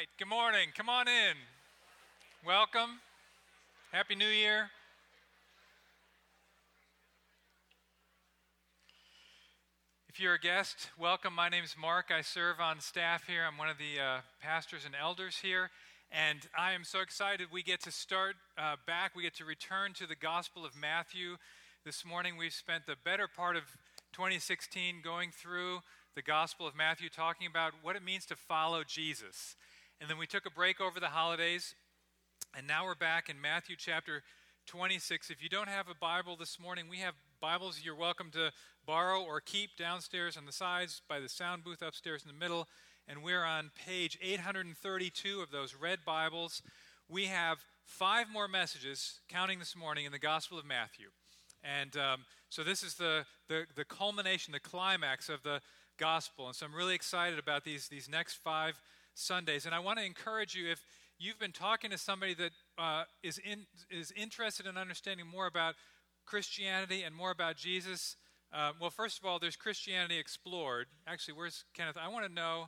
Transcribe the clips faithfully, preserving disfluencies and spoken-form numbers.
right, good morning. Come on in. Welcome. Happy New Year. If you're a guest, welcome. My name's Mark. I serve on staff here. I'm one of the uh, pastors and elders here. And I am so excited we get to start uh, back. We get to return to the Gospel of Matthew. This morning we've spent the better part of twenty sixteen going through the Gospel of Matthew, talking about what it means to follow Jesus. And then we took a break over the holidays, and now we're back in Matthew chapter twenty-six. If you don't have a Bible this morning, we have Bibles you're welcome to borrow or keep downstairs on the sides by the sound booth upstairs in the middle. And we're on page eight hundred thirty-two of those red Bibles. We have five more messages, counting this morning, in the Gospel of Matthew. And um, so this is the, the, the culmination, the climax of the Gospel. And so I'm really excited about these, these next five Sundays. And I want to encourage you, if you've been talking to somebody that uh, is in, is interested in understanding more about Christianity and more about Jesus, uh, well, first of all, there's Christianity Explored. Actually, where's Kenneth? I want to know,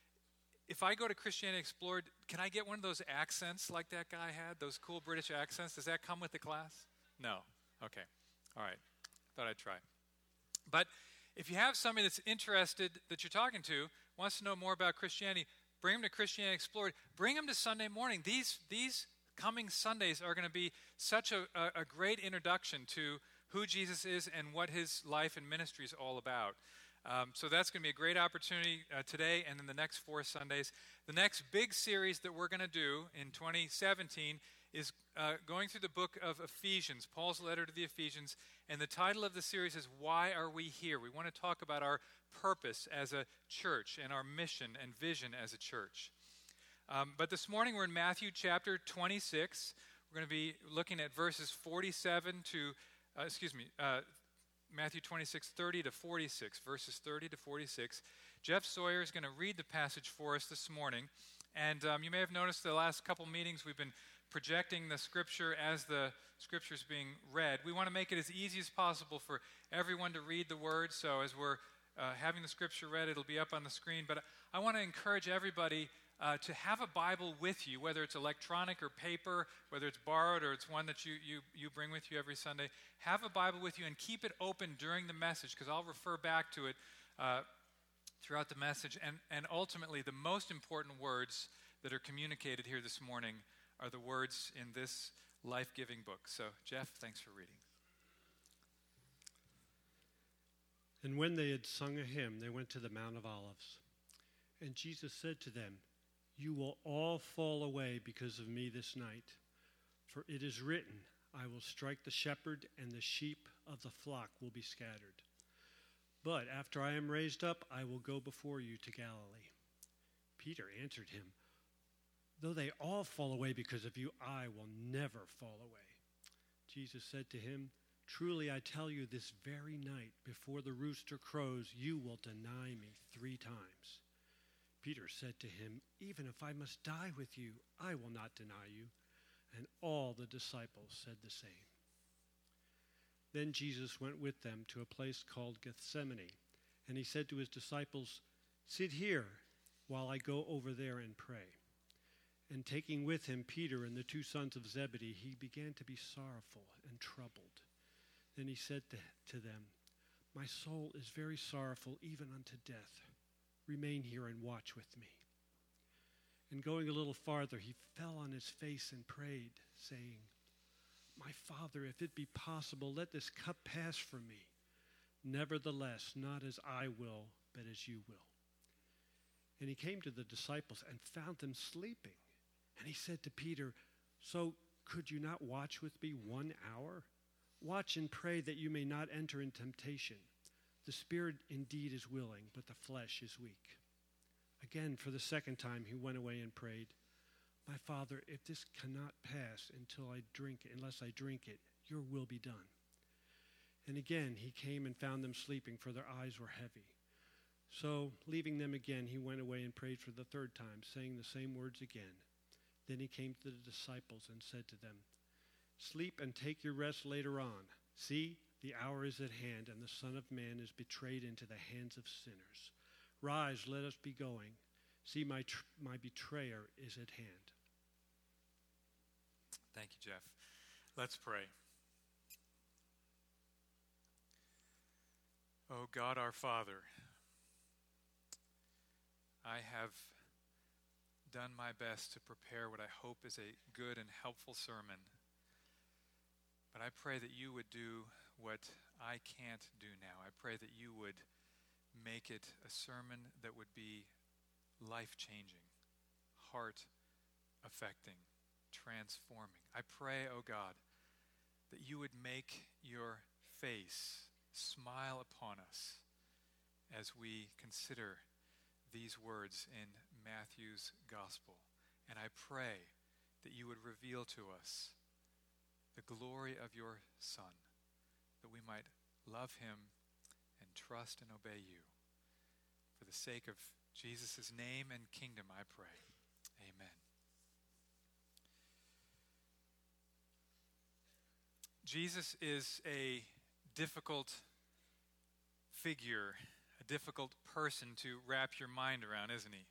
if I go to Christianity Explored, can I get one of those accents like that guy had, those cool British accents? Does that come with the class? No. Okay. All right. Thought I'd try. But if you have somebody that's interested, that you're talking to, wants to know more about Christianity, bring them to Christianity Explored. Bring them to Sunday morning. These these coming Sundays are going to be such a, a, a great introduction to who Jesus is and what his life and ministry is all about. Um, so that's going to be a great opportunity uh, today and then the next four Sundays. The next big series that we're going to do in twenty seventeen is uh, going through the book of Ephesians, Paul's letter to the Ephesians, and the title of the series is Why Are We Here? We want to talk about our purpose as a church and our mission and vision as a church. Um, but this morning we're in Matthew chapter twenty-six. We're going to be looking at verses forty-seven to, uh, excuse me, uh, Matthew twenty-six, thirty to forty-six, verses thirty to forty-six. Jeff Sawyer is going to read the passage for us this morning. And um, you may have noticed the last couple meetings we've been projecting the scripture as the scripture is being read. We want to make it as easy as possible for everyone to read the word. So as we're uh, having the scripture read, it'll be up on the screen. But I want to encourage everybody uh, to have a Bible with you, whether it's electronic or paper, whether it's borrowed or it's one that you, you, you bring with you every Sunday. Have a Bible with you and keep it open during the message, because I'll refer back to it uh, throughout the message. And, and ultimately, the most important words that are communicated here this morning are the words in this life-giving book. So, Jeff, thanks for reading. And when they had sung a hymn, they went to the Mount of Olives. And Jesus said to them, "You will all fall away because of me this night. For it is written, I will strike the shepherd, and the sheep of the flock will be scattered. But after I am raised up, I will go before you to Galilee." Peter answered him, "Though they all fall away because of you, I will never fall away." Jesus said to him, "Truly I tell you, this very night, before the rooster crows, you will deny me three times." Peter said to him, "Even if I must die with you, I will not deny you." And all the disciples said the same. Then Jesus went with them to a place called Gethsemane, and he said to his disciples, "Sit here while I go over there and pray." And taking with him Peter and the two sons of Zebedee, he began to be sorrowful and troubled. Then he said to, to them, "My soul is very sorrowful, even unto death. Remain here and watch with me." And going a little farther, he fell on his face and prayed, saying, "My Father, if it be possible, let this cup pass from me. Nevertheless, not as I will, but as you will." And he came to the disciples and found them sleeping. And he said to Peter, "So could you not watch with me one hour? Watch and pray that you may not enter in temptation. The spirit indeed is willing, but the flesh is weak." Again, for the second time, he went away and prayed, "My Father, if this cannot pass until I drink it, unless I drink it, your will be done." And again, he came and found them sleeping, for their eyes were heavy. So, leaving them again, he went away and prayed for the third time, saying the same words again. Then he came to the disciples and said to them, "Sleep and take your rest later on. See, the hour is at hand, and the Son of Man is betrayed into the hands of sinners. Rise, let us be going. See, my, tr- my betrayer is at hand. Thank you, Jeff. Let's pray. Oh God, our Father, I have done my best to prepare what I hope is a good and helpful sermon. But I pray that you would do what I can't do now. I pray that you would make it a sermon that would be life-changing, heart-affecting, transforming. I pray, oh God, that you would make your face smile upon us as we consider these words in Matthew's gospel. And I pray that you would reveal to us the glory of your Son, that we might love him and trust and obey you. For the sake of Jesus' name and kingdom, I pray. Amen. Jesus is a difficult figure, a difficult person to wrap your mind around, isn't he?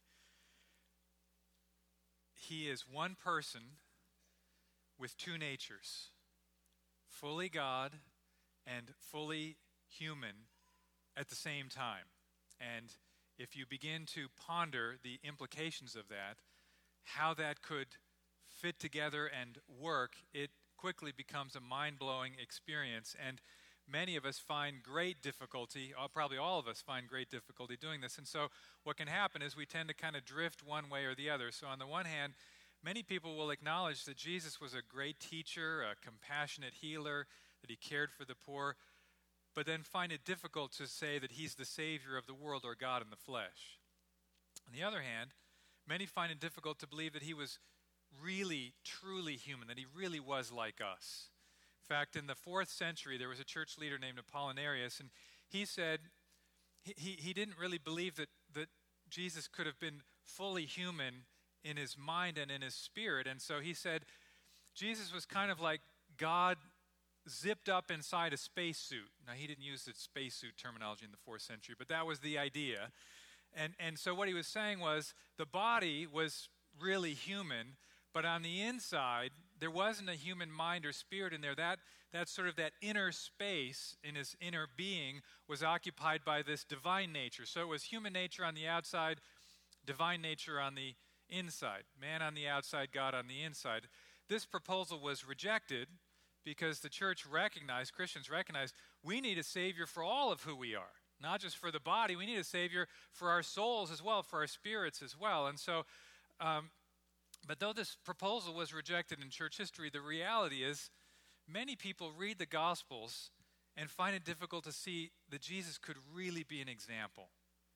He is one person with two natures, fully God and fully human at the same time. And if you begin to ponder the implications of that, how that could fit together and work, it quickly becomes a mind-blowing experience. And many of us find great difficulty, uh, probably all of us find great difficulty doing this. And so what can happen is we tend to kind of drift one way or the other. So on the one hand, many people will acknowledge that Jesus was a great teacher, a compassionate healer, that he cared for the poor, but then find it difficult to say that he's the Savior of the world or God in the flesh. On the other hand, many find it difficult to believe that he was really, truly human, that he really was like us. In fact, in the fourth century, there was a church leader named Apollinarius, and he said he, he, he didn't really believe that, that Jesus could have been fully human in his mind and in his spirit. And so he said Jesus was kind of like God zipped up inside a spacesuit. Now, he didn't use the spacesuit terminology in the fourth century, but that was the idea. And, and so what he was saying was the body was really human, but on the inside, there wasn't a human mind or spirit in there. That, that sort of that inner space in his inner being was occupied by this divine nature. So it was human nature on the outside, divine nature on the inside. Man on the outside, God on the inside. This proposal was rejected because the church recognized, Christians recognized, we need a Savior for all of who we are. Not just for the body, we need a Savior for our souls as well, for our spirits as well. And so, um, but though this proposal was rejected in church history, the reality is many people read the Gospels and find it difficult to see that Jesus could really be an example.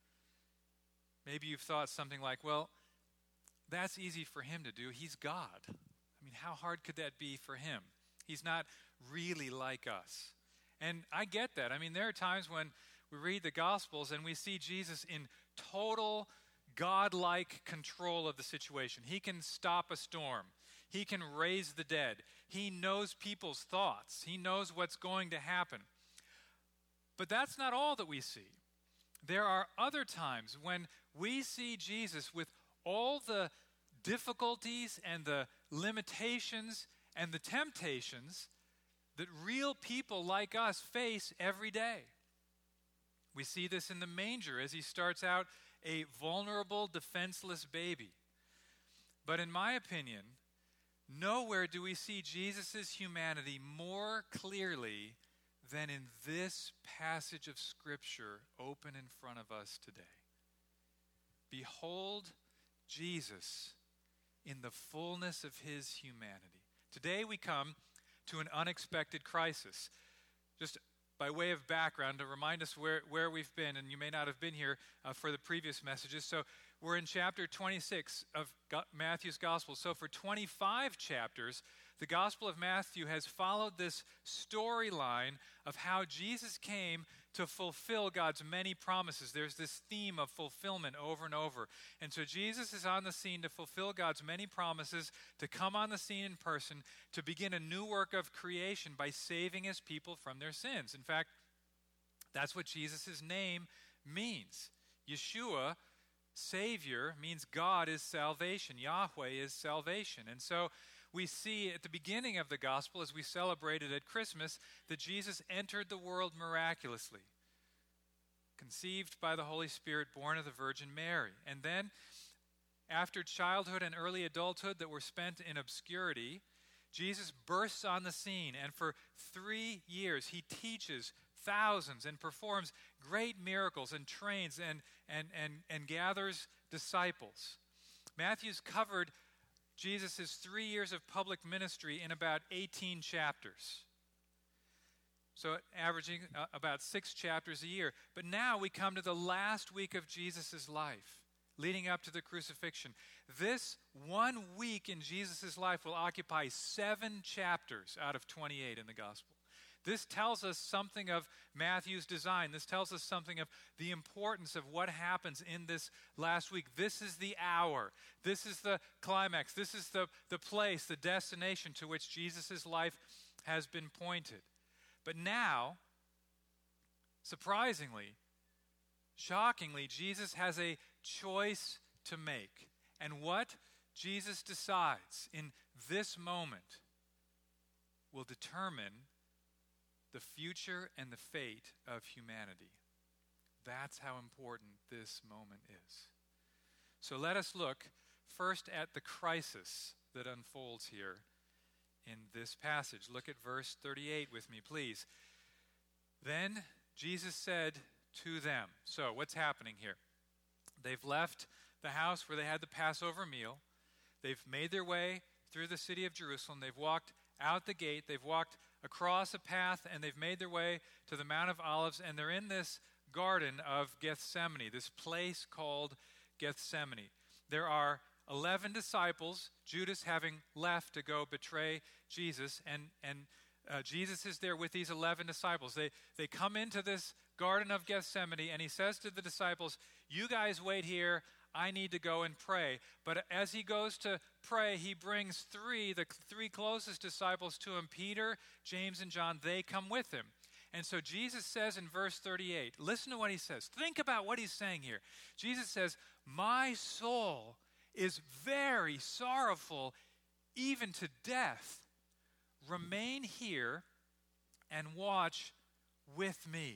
Maybe you've thought something like, well, that's easy for him to do. He's God. I mean, how hard could that be for him? He's not really like us. And I get that. I mean, there are times when we read the Gospels and we see Jesus in total God-like control of the situation. He can stop a storm. He can raise the dead. He knows people's thoughts. He knows what's going to happen. But that's not all that we see. There are other times when we see Jesus with all the difficulties and the limitations and the temptations that real people like us face every day. We see this in the manger as he starts out a vulnerable, defenseless baby. But in my opinion, nowhere do we see Jesus' humanity more clearly than in this passage of Scripture open in front of us today. Behold Jesus in the fullness of his humanity. Today we come to an unexpected crisis. Just by way of background, to remind us where, where we've been, and you may not have been here uh, for the previous messages. So we're in chapter twenty-six of Go- Matthew's Gospel. So for twenty-five chapters, the Gospel of Matthew has followed this storyline of how Jesus came to fulfill God's many promises. There's this theme of fulfillment over and over. And so Jesus is on the scene to fulfill God's many promises, to come on the scene in person, to begin a new work of creation by saving his people from their sins. In fact, that's what Jesus' name means. Yeshua Savior means God is salvation. Yahweh is salvation. And so we see at the beginning of the gospel, as we celebrated at Christmas, that Jesus entered the world miraculously, conceived by the Holy Spirit, born of the Virgin Mary. And then, after childhood and early adulthood that were spent in obscurity, Jesus bursts on the scene, and for three years he teaches thousands and performs great miracles and trains and, and, and, and gathers disciples. Matthew's covered Jesus' three years of public ministry in about eighteen chapters. So averaging uh, about six chapters a year. But now we come to the last week of Jesus' life, leading up to the crucifixion. This one week in Jesus' life will occupy seven chapters out of twenty-eight in the gospel. This tells us something of Matthew's design. This tells us something of the importance of what happens in this last week. This is the hour. This is the climax. This is the, the place, the destination to which Jesus' life has been pointed. But now, surprisingly, shockingly, Jesus has a choice to make. And what Jesus decides in this moment will determine the future and the fate of humanity. That's how important this moment is. So let us look first at the crisis that unfolds here in this passage. Look at verse thirty-eight with me, please. Then Jesus said to them. So what's happening here? They've left the house where they had the Passover meal. They've made their way through the city of Jerusalem. They've walked out the gate. They've walked across a path, and they've made their way to the Mount of Olives, and they're in this garden of Gethsemane, this place called Gethsemane. There are eleven disciples, Judas having left to go betray Jesus, and, and uh, Jesus is there with these eleven disciples. They, they come into this garden of Gethsemane, and he says to the disciples, you guys wait here, I need to go and pray. But as he goes to pray, he brings three, the three closest disciples to him, Peter, James, and John. They come with him. And so Jesus says in verse thirty-eight, listen to what he says. Think about what he's saying here. Jesus says, my soul is very sorrowful, even to death. Remain here and watch with me.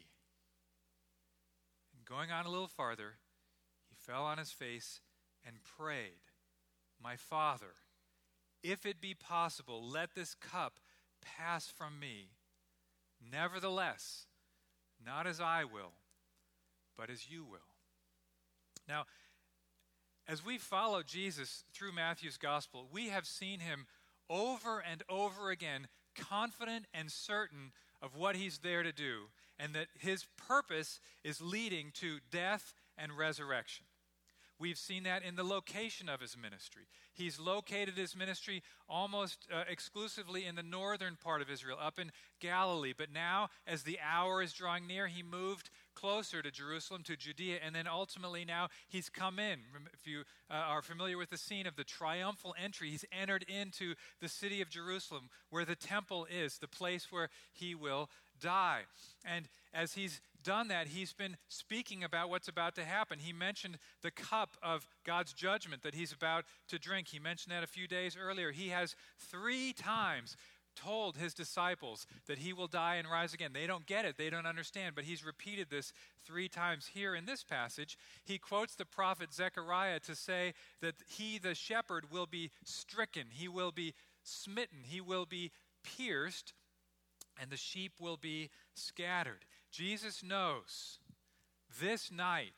And going on a little farther, he fell on his face and prayed, my Father, if it be possible, let this cup pass from me. Nevertheless, not as I will, but as you will. Now, as we follow Jesus through Matthew's gospel, we have seen him over and over again, confident and certain of what he's there to do, and that his purpose is leading to death and resurrection. We've seen that in the location of his ministry. He's located his ministry almost uh, exclusively in the northern part of Israel, up in Galilee. But now, as the hour is drawing near, he moved closer to Jerusalem, to Judea, and then ultimately now he's come in. If you uh, are familiar with the scene of the triumphal entry, he's entered into the city of Jerusalem, where the temple is, the place where he will die. And as he's done that, he's been speaking about what's about to happen. He mentioned the cup of God's judgment that he's about to drink. He mentioned that a few days earlier. He has three times told his disciples that he will die and rise again. They don't get it. They don't understand. But he's repeated this three times here in this passage. He quotes the prophet Zechariah to say that he, the shepherd, will be stricken. He will be smitten. He will be pierced, and the sheep will be scattered. Jesus knows this night,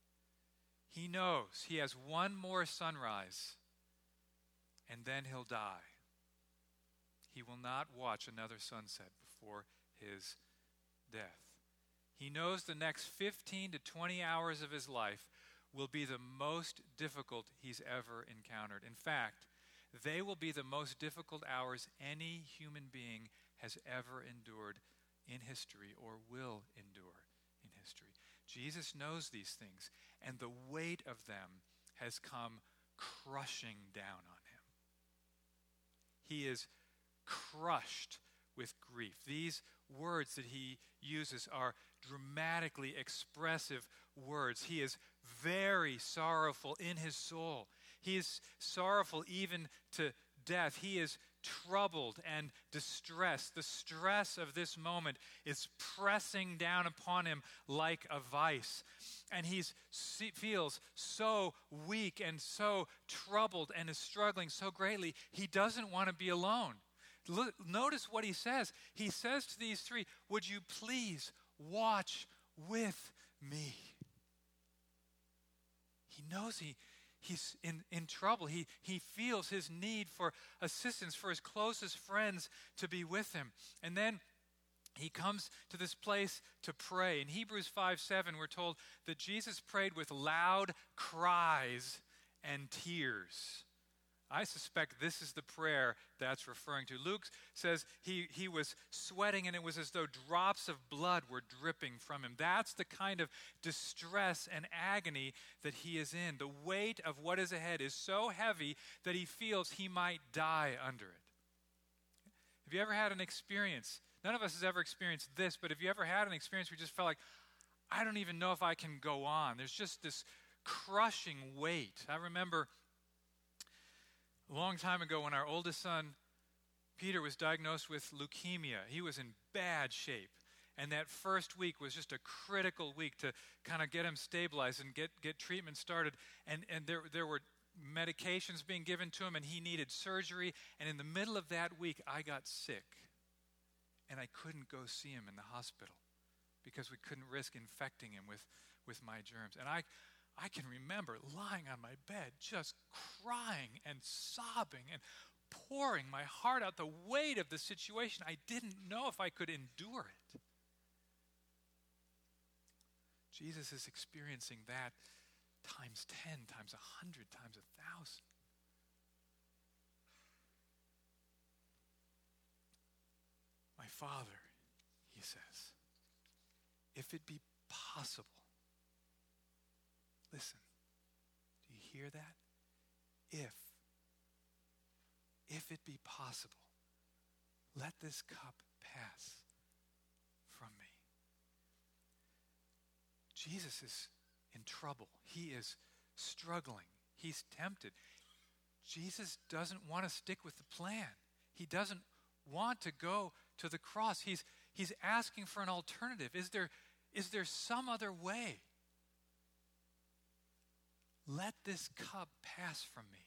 he knows he has one more sunrise, and then he'll die. He will not watch another sunset before his death. He knows the next fifteen to twenty hours of his life will be the most difficult he's ever encountered. In fact, they will be the most difficult hours any human being has ever endured in history or will endure in history. Jesus knows these things, and the weight of them has come crushing down on him. He is crushed with grief. These words that he uses are dramatically expressive words. He is very sorrowful in his soul. He is sorrowful even to death. He is troubled and distressed. The stress of this moment is pressing down upon him like a vice. And he feels so weak and so troubled and is struggling so greatly, he doesn't want to be alone. Look, notice what he says. He says to these three, would you please watch with me? He knows he He's in, in trouble. He, he feels his need for assistance, for his closest friends to be with him. And then he comes to this place to pray. In Hebrews five seven, we're told that Jesus prayed with loud cries and tears. I suspect this is the prayer that's referring to. Luke says he, he was sweating and it was as though drops of blood were dripping from him. That's the kind of distress and agony that he is in. The weight of what is ahead is so heavy that he feels he might die under it. Have you ever had an experience? None of us has ever experienced this, but have you ever had an experience where you just felt like, I don't even know if I can go on? There's just this crushing weight. I remember a long time ago when our oldest son, Peter, was diagnosed with leukemia. He was in bad shape. And that first week was just a critical week to kind of get him stabilized and get, get treatment started. And, and there, there were medications being given to him, and he needed surgery. And in the middle of that week, I got sick. And I couldn't go see him in the hospital because we couldn't risk infecting him with, with my germs. And I... I can remember lying on my bed, just crying and sobbing and pouring my heart out, the weight of the situation. I didn't know if I could endure it. Jesus is experiencing that times ten, times a hundred, times a thousand. My Father, he says, if it be possible. Listen, do you hear that? If, if it be possible, let this cup pass from me. Jesus is in trouble. He is struggling. He's tempted. Jesus doesn't want to stick with the plan. He doesn't want to go to the cross. He's, he's asking for an alternative. Is there, is there some other way? Let this cup pass from me.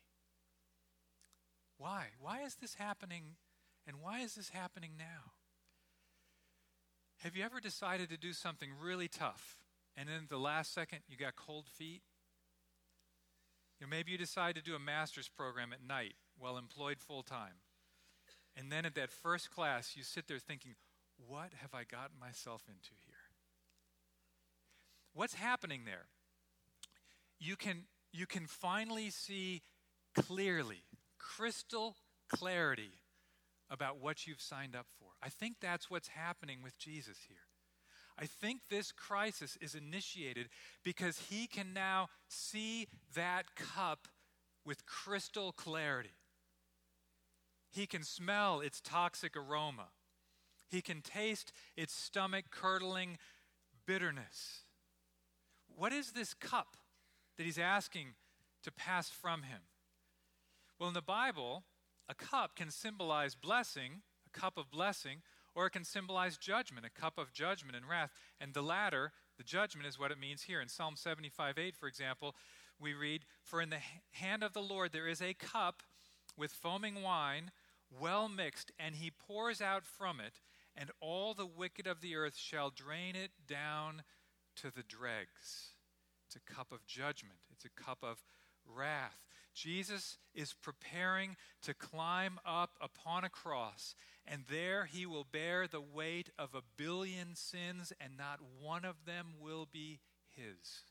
Why? Why is this happening, and why is this happening now? Have you ever decided to do something really tough, and then at the last second you got cold feet? You know, maybe you decide to do a master's program at night while employed full-time. And then at that first class, you sit there thinking, what have I gotten myself into here? What's happening there? You can, you can finally see clearly, crystal clarity about what you've signed up for. I think that's what's happening with Jesus here. I think this crisis is initiated because he can now see that cup with crystal clarity. He can smell its toxic aroma. He can taste its stomach-curdling bitterness. What is this cup that he's asking to pass from him? Well, in the Bible, a cup can symbolize blessing, a cup of blessing, or it can symbolize judgment, a cup of judgment and wrath. And the latter, the judgment, is what it means here. In Psalm seventy-five eight, for example, we read, "For in the hand of the Lord there is a cup with foaming wine, well mixed, and he pours out from it, and all the wicked of the earth shall drain it down to the dregs." It's a cup of judgment. It's a cup of wrath. Jesus is preparing to climb up upon a cross, and there he will bear the weight of a billion sins, and not one of them will be his.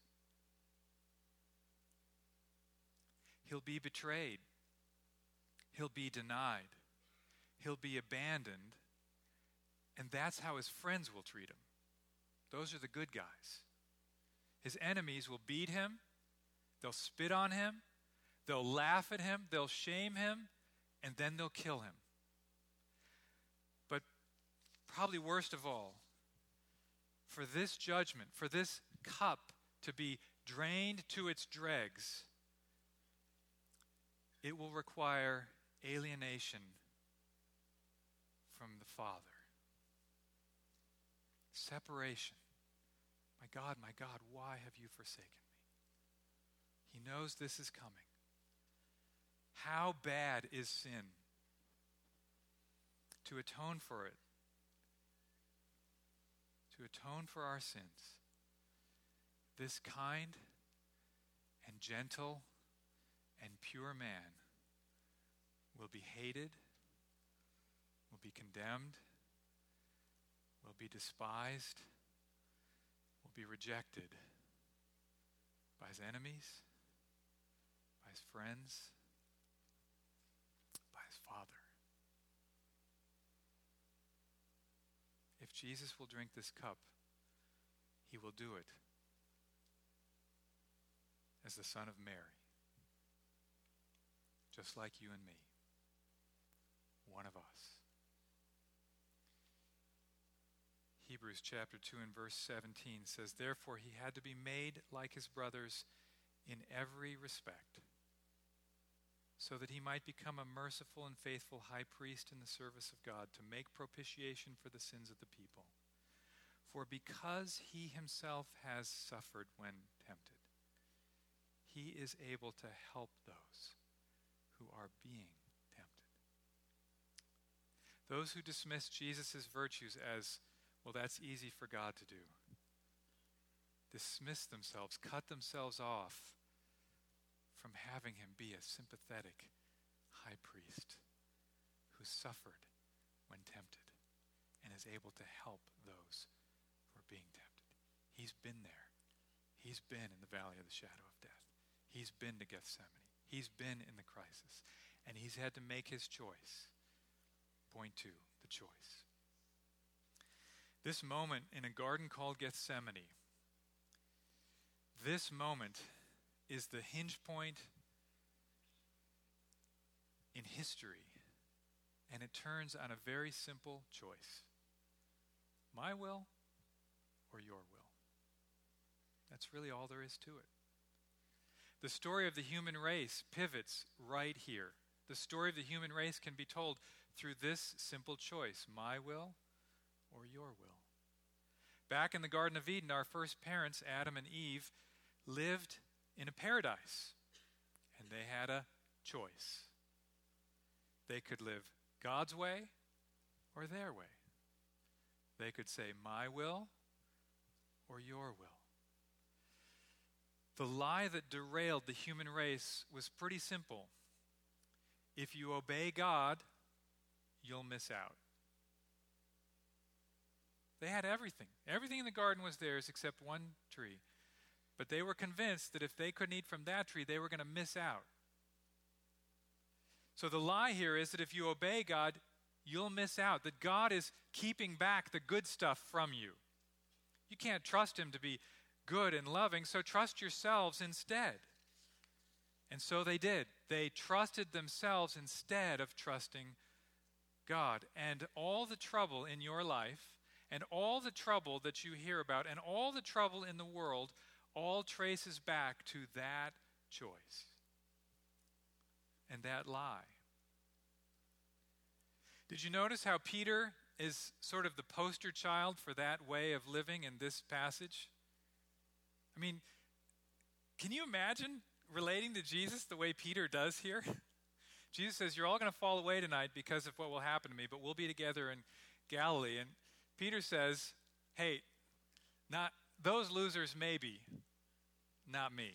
He'll be betrayed. He'll be denied. He'll be abandoned, and that's how his friends will treat him. Those are the good guys. His enemies will beat him. They'll spit on him. They'll laugh at him. They'll shame him. And then they'll kill him. But probably worst of all, for this judgment, for this cup to be drained to its dregs, it will require alienation from the Father. Separation. My God, my God, why have you forsaken me? He knows this is coming. How bad is sin? To atone for it, to atone for our sins, this kind and gentle and pure man will be hated, will be condemned, will be despised, will be rejected by his enemies, by his friends, by his Father. If Jesus will drink this cup, he will do it as the Son of Mary, just like you and me, one of us. Hebrews chapter two and verse seventeen says, therefore he had to be made like his brothers in every respect, so that he might become a merciful and faithful high priest in the service of God, to make propitiation for the sins of the people. For because he himself has suffered when tempted, he is able to help those who are being tempted. Those who dismiss Jesus' virtues as, well, that's easy for God to do, dismiss themselves, cut themselves off from having him be a sympathetic high priest who suffered when tempted and is able to help those who are being tempted. He's been there. He's been in the valley of the shadow of death. He's been to Gethsemane. He's been in the crisis. And he's had to make his choice. Point two, the choice. This moment in a garden called Gethsemane, this moment is the hinge point in history, and it turns on a very simple choice. My will or your will? That's really all there is to it. The story of the human race pivots right here. The story of the human race can be told through this simple choice: my will or your will. Back in the Garden of Eden, our first parents, Adam and Eve, lived in a paradise, and they had a choice. They could live God's way or their way. They could say, my will or your will. The lie that derailed the human race was pretty simple. If you obey God, you'll miss out. They had everything. Everything in the garden was theirs except one tree. But they were convinced that if they couldn't eat from that tree, they were going to miss out. So the lie here is that if you obey God, you'll miss out. That God is keeping back the good stuff from you. You can't trust him to be good and loving, so trust yourselves instead. And so they did. They trusted themselves instead of trusting God. And all the trouble in your life, and all the trouble that you hear about, and all the trouble in the world, all traces back to that choice and that lie. Did you notice how Peter is sort of the poster child for that way of living in this passage? I mean, can you imagine relating to Jesus the way Peter does here? Jesus says, you're all going to fall away tonight because of what will happen to me, but we'll be together in Galilee. And Peter says, hey, not those losers maybe, not me.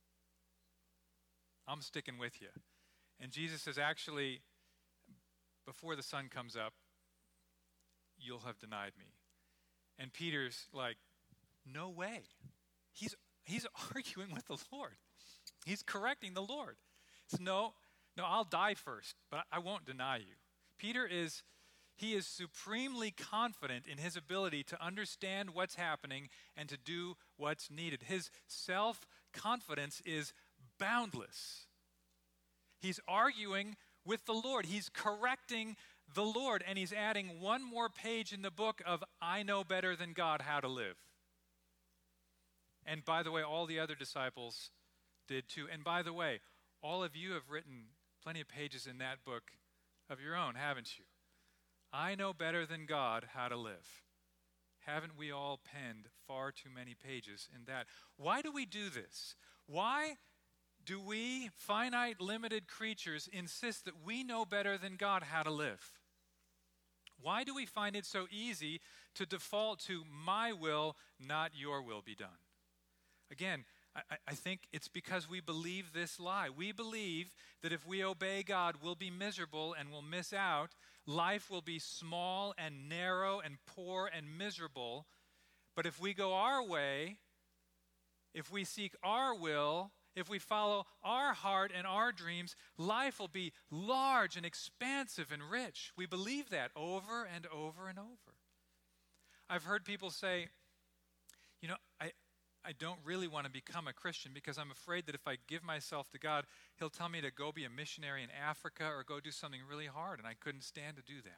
I'm sticking with you. And Jesus says, actually, before the sun comes up, you'll have denied me. And Peter's like, no way. He's he's arguing with the Lord. He's correcting the Lord. He says, no, no, I'll die first, but I won't deny you. Peter is, he is supremely confident in his ability to understand what's happening and to do what's needed. His self-confidence is boundless. He's arguing with the Lord. He's correcting the Lord, and he's adding one more page in the book of I know better than God how to live. And by the way, all the other disciples did too. And by the way, all of you have written plenty of pages in that book of your own, haven't you? I know better than God how to live. Haven't we all penned far too many pages in that? Why do we do this? Why do we, finite, limited creatures, insist that we know better than God how to live? Why do we find it so easy to default to my will, not your will be done? Again, I, I think it's because we believe this lie. We believe that if we obey God, we'll be miserable and we'll miss out. Life will be small and narrow and poor and miserable. But if we go our way, if we seek our will, if we follow our heart and our dreams, life will be large and expansive and rich. We believe that over and over and over. I've heard people say, you know, I, I don't really want to become a Christian because I'm afraid that if I give myself to God, he'll tell me to go be a missionary in Africa or go do something really hard, and I couldn't stand to do that.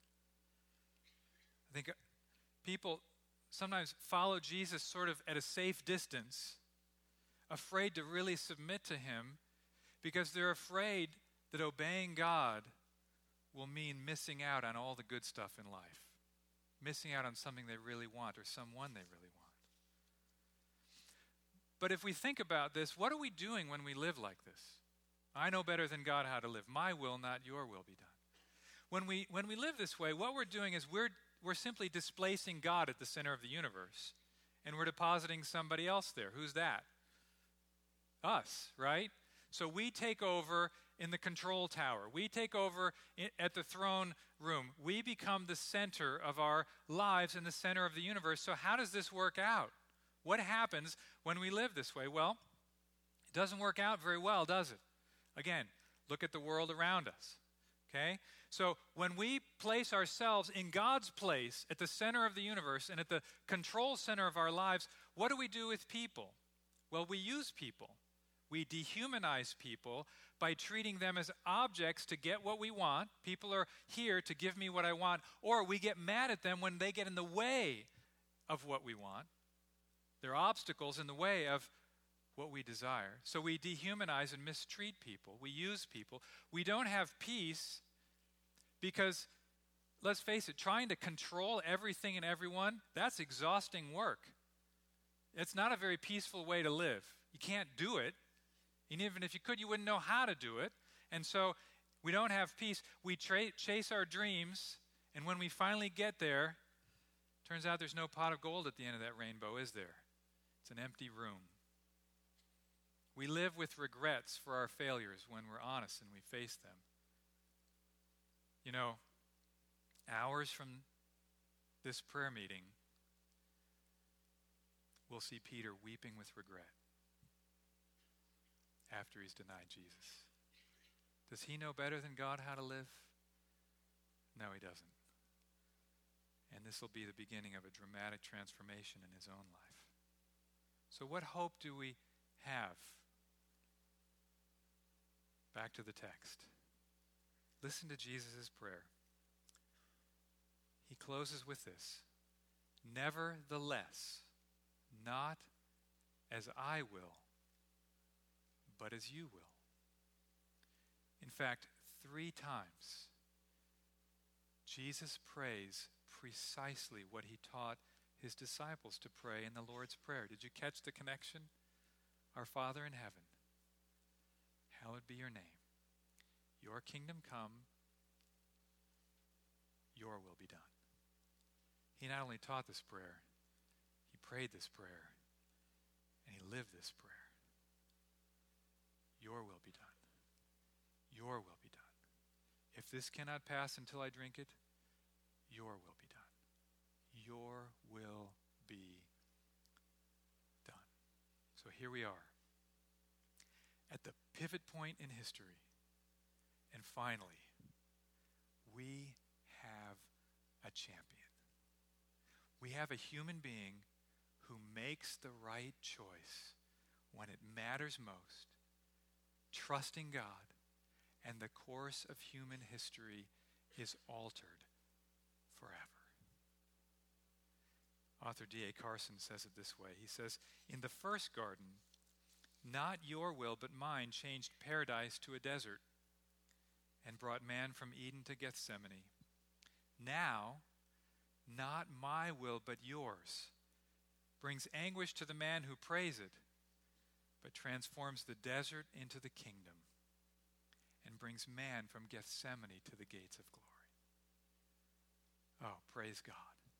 I think people sometimes follow Jesus sort of at a safe distance, afraid to really submit to him because they're afraid that obeying God will mean missing out on all the good stuff in life, missing out on something they really want or someone they really want. But if we think about this, what are we doing when we live like this? I know better than God how to live. My will, not your will, be done. When we when we live this way, what we're doing is we're we're simply displacing God at the center of the universe, and we're depositing somebody else there. Who's that? Us, right? So we take over in the control tower. We take over in, at the throne room. We become the center of our lives and the center of the universe. So how does this work out? What happens when we live this way? Well, it doesn't work out very well, does it? Again, look at the world around us, okay? So when we place ourselves in God's place at the center of the universe and at the control center of our lives, what do we do with people? Well, we use people. We dehumanize people by treating them as objects to get what we want. People are here to give me what I want, or we get mad at them when they get in the way of what we want. They're obstacles in the way of what we desire. So we dehumanize and mistreat people. We use people. We don't have peace because, let's face it, trying to control everything and everyone, that's exhausting work. It's not a very peaceful way to live. You can't do it. And even if you could, you wouldn't know how to do it. And so we don't have peace. We tra- chase our dreams, and when we finally get there, turns out there's no pot of gold at the end of that rainbow, is there? It's an empty room. We live with regrets for our failures when we're honest and we face them. You know, hours from this prayer meeting, we'll see Peter weeping with regret after he's denied Jesus. Does he know better than God how to live? No, he doesn't. And this will be the beginning of a dramatic transformation in his own life. So what hope do we have? Back to the text. Listen to Jesus' prayer. He closes with this: nevertheless, not as I will, but as you will. In fact, three times, Jesus prays precisely what he taught his disciples to pray in the Lord's Prayer. Did you catch the connection? Our Father in heaven, hallowed be your name. Your kingdom come, your will be done. He not only taught this prayer, he prayed this prayer, and he lived this prayer. Your will be done. Your will be done. If this cannot pass until I drink it, your will be done. Your will be done. So here we are at the pivot point in history. And finally, we have a champion. We have a human being who makes the right choice when it matters most, trusting God, and the course of human history is altered forever. Author D A Carson says it this way. He says, "In the first garden, not your will but mine changed paradise to a desert and brought man from Eden to Gethsemane. Now, not my will but yours brings anguish to the man who prays it, but transforms the desert into the kingdom and brings man from Gethsemane to the gates of glory." Oh, praise God.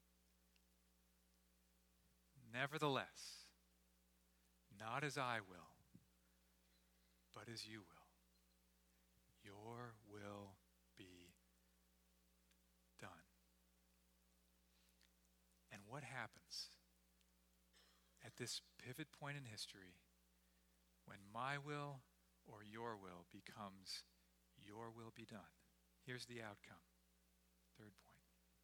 "Nevertheless, not as I will, but as you will. Your will be done." And what happens at this pivot point in history when my will or your will becomes your will be done? Here's the outcome. Third point.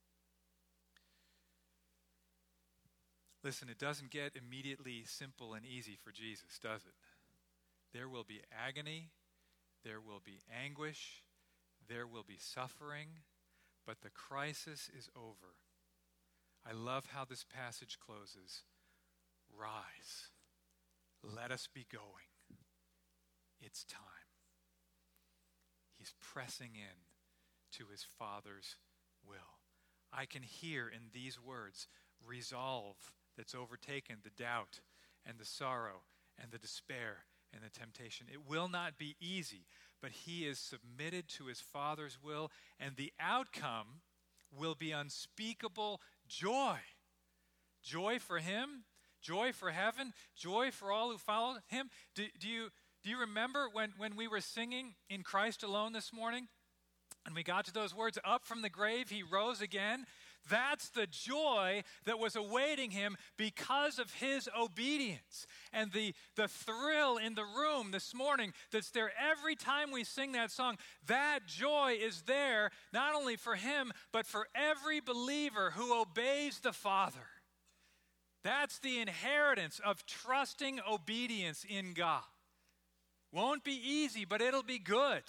Listen, it doesn't get immediately simple and easy for Jesus, does it? There will be agony, there will be anguish, there will be suffering, but the crisis is over. I love how this passage closes. Rise, let us be going. It's time. He's pressing in to his Father's will. I can hear in these words resolve that's overtaken the doubt and the sorrow and the despair and the temptation. It will not be easy, but he is submitted to his Father's will, and the outcome will be unspeakable joy. Joy for him, joy for heaven, joy for all who follow him. Do, do you do you remember when, when we were singing In Christ Alone this morning? And we got to those words, up from the grave he rose again. That's the joy that was awaiting him because of his obedience. And the, the thrill in the room this morning that's there every time we sing that song, that joy is there not only for him, but for every believer who obeys the Father. That's the inheritance of trusting obedience in God. Won't be easy, but it'll be good.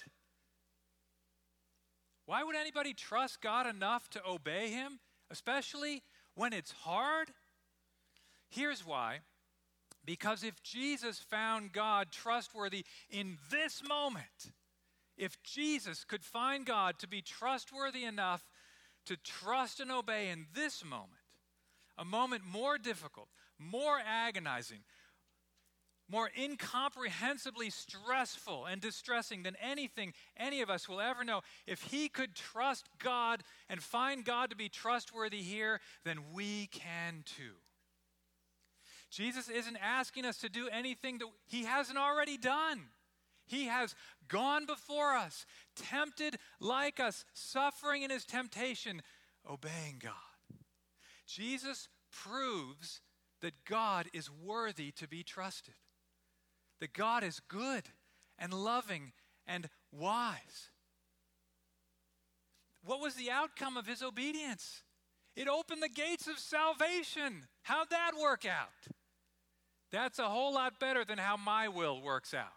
Why would anybody trust God enough to obey him, especially when it's hard? Here's why. Because if Jesus found God trustworthy in this moment, if Jesus could find God to be trustworthy enough to trust and obey in this moment, a moment more difficult, more agonizing, more incomprehensibly stressful and distressing than anything any of us will ever know, if he could trust God and find God to be trustworthy here, then we can too. Jesus isn't asking us to do anything that he hasn't already done. He has gone before us, tempted like us, suffering in his temptation, obeying God. Jesus proves that God is worthy to be trusted. That God is good and loving and wise. What was the outcome of his obedience? It opened the gates of salvation. How'd that work out? That's a whole lot better than how my will works out.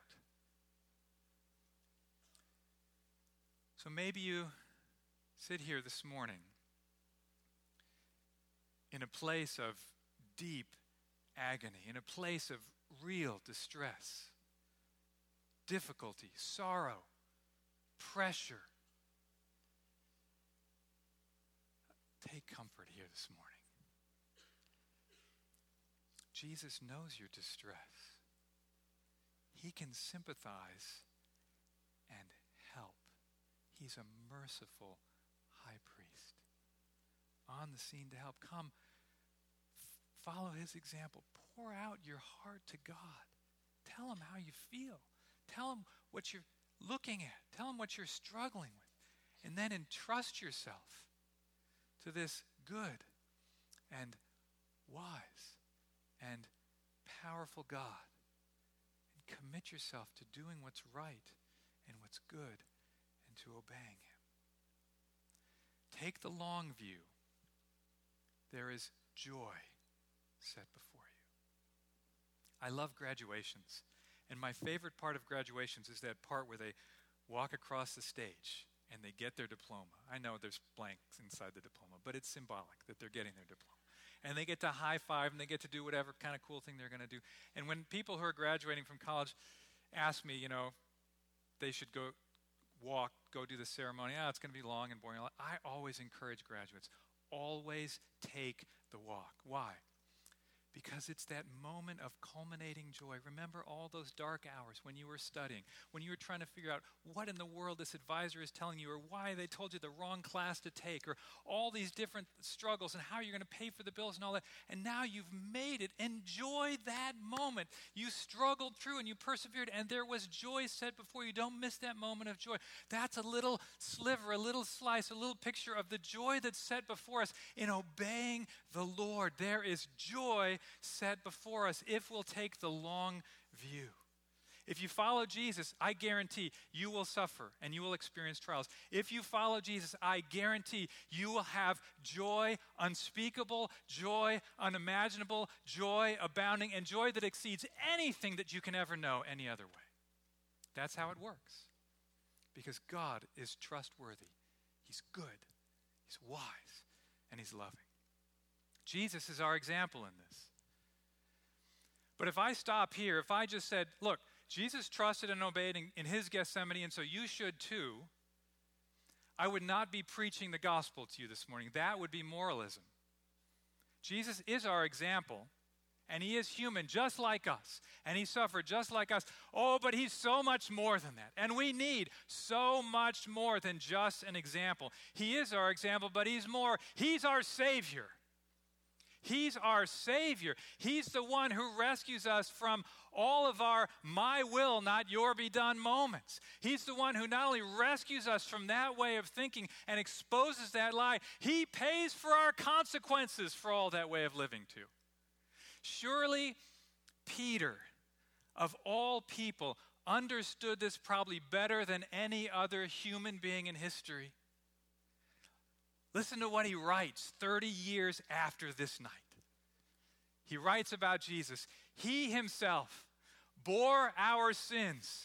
So maybe you sit here this morning in a place of deep agony, in a place of real distress, difficulty, sorrow, pressure. Take comfort here this morning. Jesus knows your distress. He can sympathize and help. He's a merciful high priest on the scene to help. Come, f- follow his example. Pour out your heart to God. Tell him how you feel. Tell him what you're looking at. Tell him what you're struggling with. And then entrust yourself to this good and wise and powerful God. And commit yourself to doing what's right and what's good and to obeying him. Take the long view. There is joy set before you. I love graduations. And my favorite part of graduations is that part where they walk across the stage and they get their diploma. I know there's blanks inside the diploma, but it's symbolic that they're getting their diploma. and they get to high five and they get to do whatever kind of cool thing they're going to do. And when people who are graduating from college ask me, you know, they should go walk, go do the ceremony, ah, it's going to be long and boring. I always encourage graduates, always take the walk. Why? Because it's that moment of culminating joy. Remember all those dark hours when you were studying, when you were trying to figure out what in the world this advisor is telling you, or why they told you the wrong class to take, or all these different struggles and how you're going to pay for the bills and all that. And now you've made it. Enjoy that moment. You struggled through and you persevered, and there was joy set before you. Don't miss that moment of joy. That's a little sliver, a little slice, a little picture of the joy that's set before us in obeying the Lord. There is joy set before us if we'll take the long view. If you follow Jesus, I guarantee you will suffer and you will experience trials. If you follow Jesus, I guarantee you will have joy unspeakable, joy unimaginable, joy abounding, and joy that exceeds anything that you can ever know any other way. That's how it works. Because God is trustworthy. He's good. He's wise. And He's loving. Jesus is our example in this. But if I stop here, if I just said, look, Jesus trusted and obeyed in, in His Gethsemane, and so you should too, I would not be preaching the gospel to you this morning. That would be moralism. Jesus is our example, and He is human just like us, and He suffered just like us. Oh, but He's so much more than that, and we need so much more than just an example. He is our example, but He's more. He's our Savior. He's our Savior. He's the one who rescues us from all of our my will, not your be done moments. He's the one who not only rescues us from that way of thinking and exposes that lie, He pays for our consequences for all that way of living too. Surely Peter, of all people, understood this probably better than any other human being in history. Listen to what he writes thirty years after this night. He writes about Jesus. He Himself bore our sins.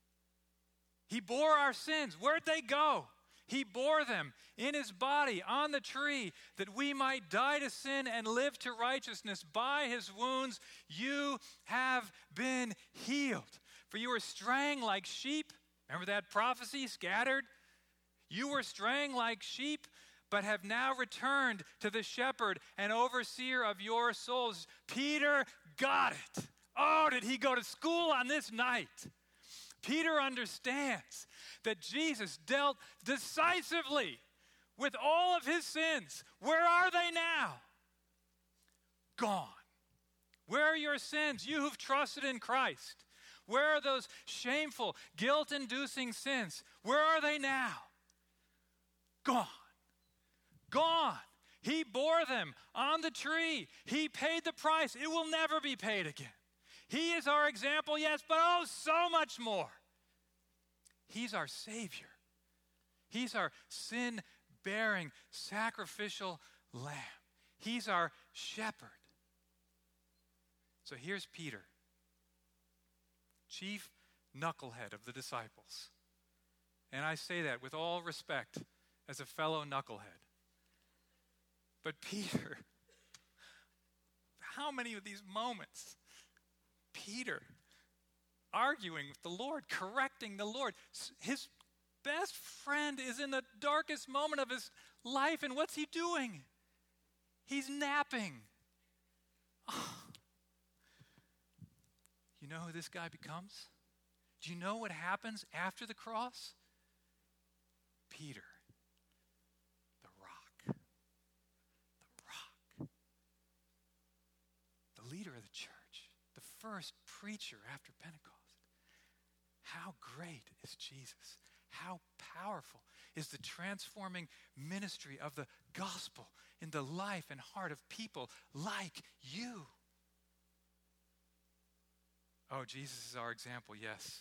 He bore our sins. Where'd they go? He bore them in His body on the tree that we might die to sin and live to righteousness. By His wounds you have been healed. For you were straying like sheep. Remember that prophecy? Scattered. You were straying like sheep, but have now returned to the shepherd and overseer of your souls. Peter got it. Oh, did he go to school on this night? Peter understands that Jesus dealt decisively with all of His sins. Where are they now? Gone. Where are your sins? You who've trusted in Christ. Where are those shameful, guilt-inducing sins? Where are they now? Gone. Gone. He bore them on the tree. He paid the price. It will never be paid again. He is our example, yes, but oh, so much more. He's our Savior. He's our sin-bearing, sacrificial lamb. He's our shepherd. So here's Peter, chief knucklehead of the disciples. And I say that with all respect as a fellow knucklehead. But Peter, how many of these moments, Peter arguing with the Lord, correcting the Lord. His best friend is in the darkest moment of his life, and what's he doing? He's napping. Oh. You know who this guy becomes? Do you know what happens after the cross? Peter. Leader of the church, the first preacher after Pentecost. How great is Jesus? How powerful is the transforming ministry of the gospel in the life and heart of people like you? Oh, Jesus is our example, yes.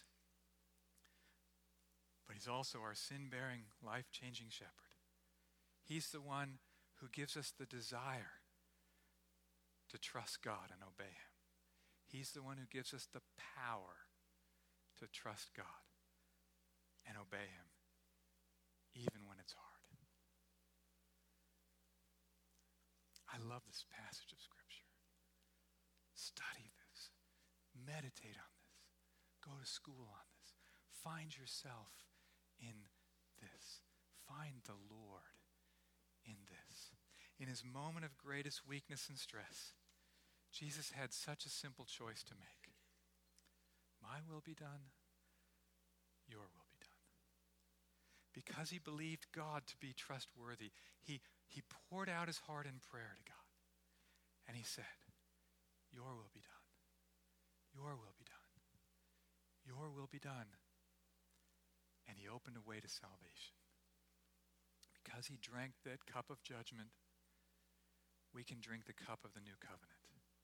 But He's also our sin-bearing, life-changing shepherd. He's the one who gives us the desire to trust God and obey Him. He's the one who gives us the power to trust God and obey Him, even when it's hard. I love this passage of Scripture. Study this. Meditate on this. Go to school on this. Find yourself in this. Find the Lord in this. In his moment of greatest weakness and stress, Jesus had such a simple choice to make. My will be done, your will be done. Because he believed God to be trustworthy, he, he poured out his heart in prayer to God. And he said, your will be done. Your will be done. Your will be done. And he opened a way to salvation. Because he drank that cup of judgment, we can drink the cup of the new covenant.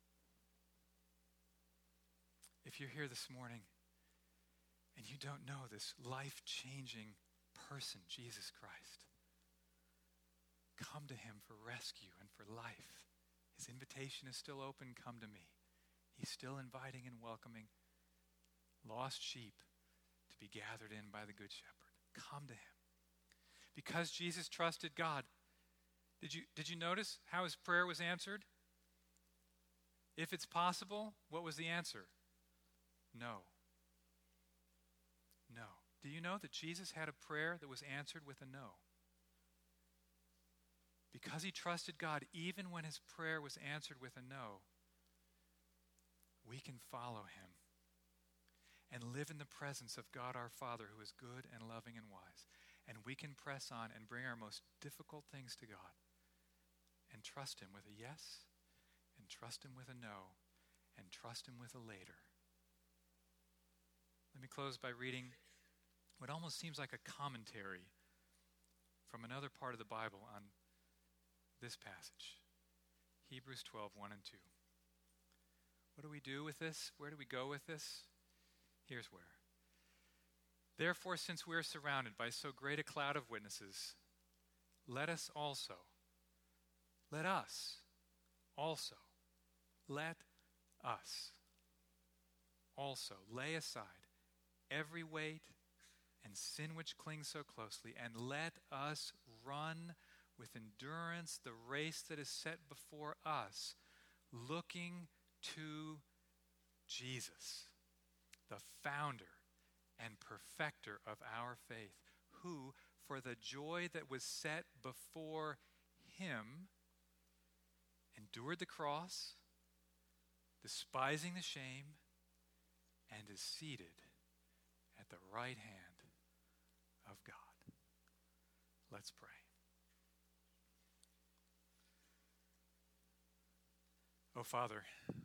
If you're here this morning and you don't know this life-changing person, Jesus Christ, come to him for rescue and for life. His invitation is still open. Come to me. He's still inviting and welcoming lost sheep to be gathered in by the Good Shepherd. Come to him. Because Jesus trusted God, did you, did you notice how his prayer was answered? If it's possible, what was the answer? No. No. Do you know that Jesus had a prayer that was answered with a no? Because he trusted God, even when his prayer was answered with a no, we can follow him and live in the presence of God our Father, who is good and loving and wise. And we can press on and bring our most difficult things to God and trust him with a yes, and trust him with a no, and trust him with a later. Let me close by reading what almost seems like a commentary from another part of the Bible on this passage. Hebrews twelve, one and two. What do we do with this? Where do we go with this? Here's where. Therefore, since we are surrounded by so great a cloud of witnesses, let us also, let us also, let us also lay aside every weight and sin which clings so closely, and let us run with endurance the race that is set before us, looking to Jesus, the founder and perfecter of our faith, who, for the joy that was set before him, endured the cross, despising the shame, and is seated at the right hand of God. Let's pray. Oh, Father,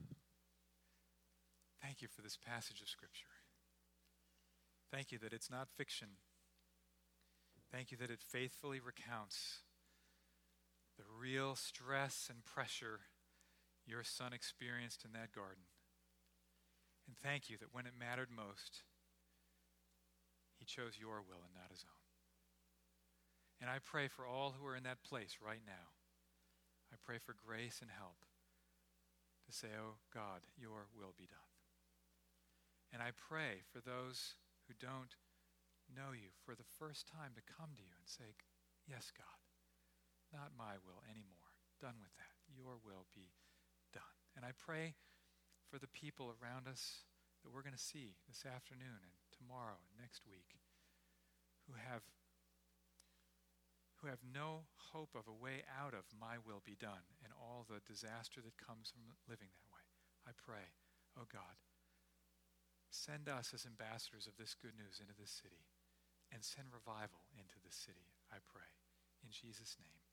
thank you for this passage of Scripture. Thank you that it's not fiction. Thank you that it faithfully recounts the real stress and pressure your Son experienced in that garden. And thank you that when it mattered most, he chose your will and not his own. And I pray for all who are in that place right now. I pray for grace and help to say, oh God, your will be done. And I pray for those who don't know you for the first time to come to you and say, yes, God, not my will anymore. Done with that. Your will be done. And I pray for the people around us that we're going to see this afternoon and tomorrow and next week who have who have no hope of a way out of my will be done and all the disaster that comes from living that way. I pray, oh God, send us as ambassadors of this good news into this city and send revival into this city, I pray. In Jesus' name.